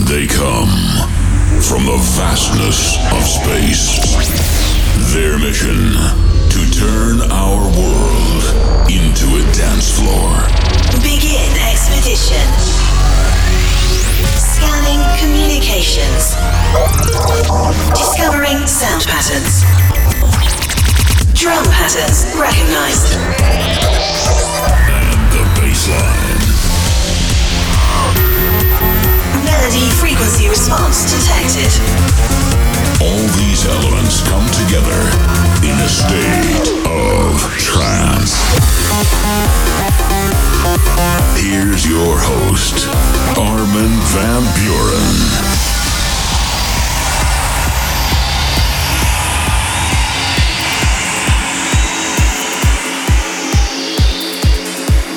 They come from the vastness of space. Their mission, to turn our world into a dance floor. Begin expedition. Scanning communications. Discovering sound patterns. Drum patterns recognized. And the bassline. Melody frequency response detected. All these elements come together in a state of trance. Here's your host, Armin van Buuren.